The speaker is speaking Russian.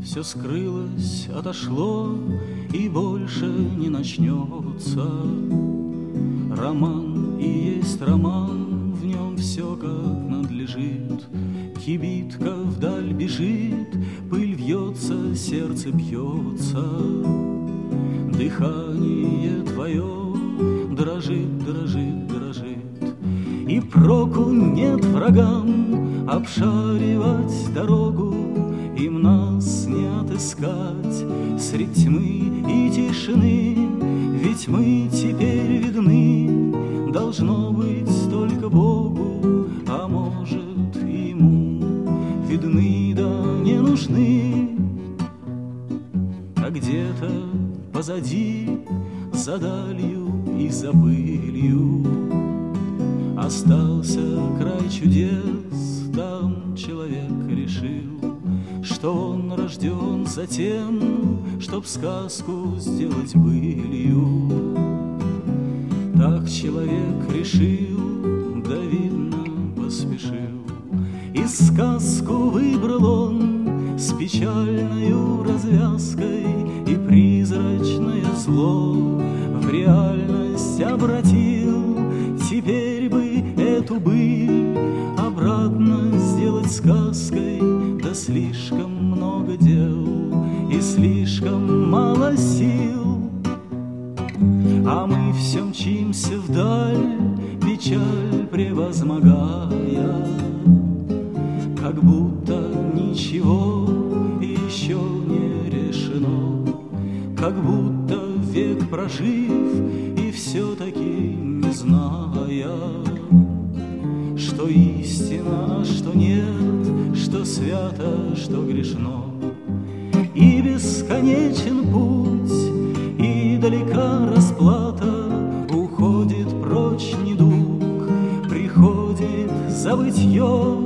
все скрылось, отошло и больше не начнется. Роман и есть роман, в нем все как надлежит. Кибитка вдаль бежит, пыль вьется, сердце бьется. Дыхание твое дрожит, дрожит, дрожит. И проку нет врагам обшаривать дорогу, им нас не отыскать средь тьмы и тишины. Ведь мы теперь видны, должно быть, только Богу, а может, и Ему видны, да не нужны. А где-то позади, за далью и за былью, остался край чудес. Там человек решил, что он рожден за тем, чтоб сказку сделать былью. Так человек решил, да видно поспешил, и сказку выбрал он с печальною развязкой, и призрачное зло в реальность обратил. Теперь бы эту быль обратно сделать сказкой, да слишком много дел и слишком мало сил. А мы все мчимся вдаль, печаль превозмогая, как будто ничего еще не решено, как будто век прожив и все-таки не зная, что истина, а что нет, что свято, что грешно. И бесконечен путь, и далека расплата, уходит прочь недуг, приходит забытье.